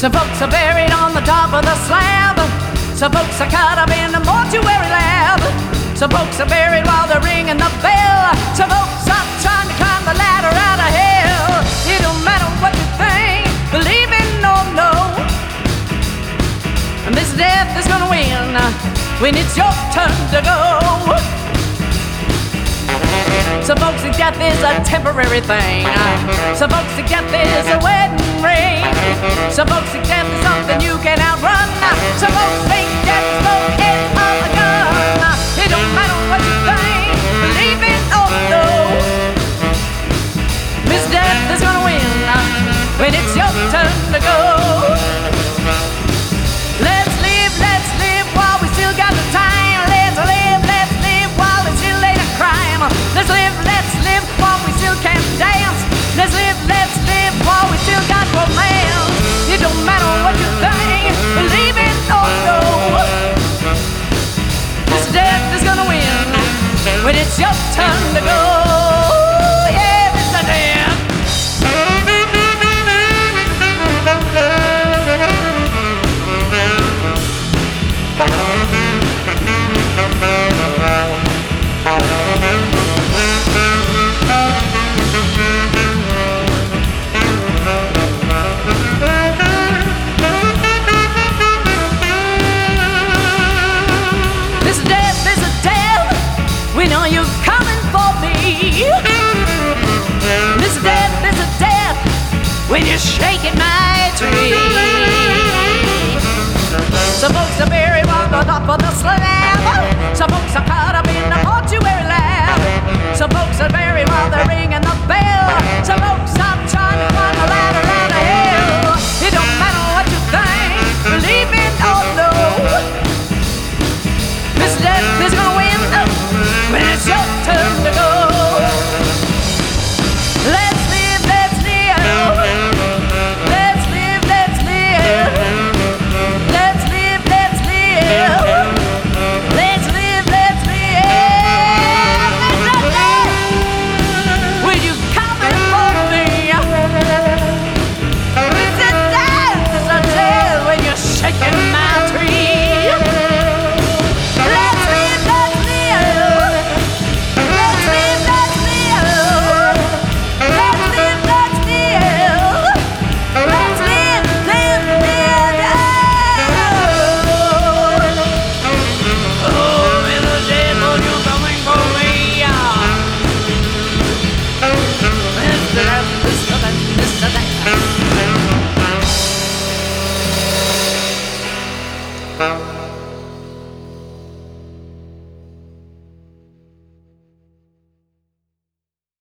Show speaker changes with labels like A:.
A: Some folks are buried on the top of the slab. Some folks are cut up in the mortuary lab. Some folks are buried while they're ringing the bell. Some folks are trying to climb the ladder out of hell. It don't matter what you think, believe it or no, this death is gonna win when it's your turn to go. Some folks think death is a temporary thing. Some folks think death is a wedding ring. Some folks think death is something you can outrun. Some folks think death is the end of a gun. It don't matter what you think, believe it or no, this death is gonna win when it's your turn to go. Let's live while we still got the time. Let's live while it still ain't a crime. Let's live while we still can dance. Let's live while we still got romance. It don't matter what you think, believe it or no, this death is gonna win when it's your turn to go. Yeah, Mr. Death. We know you're coming for me. This death is a death when you're shaking my tree. Some folks are buried on the top of the slab.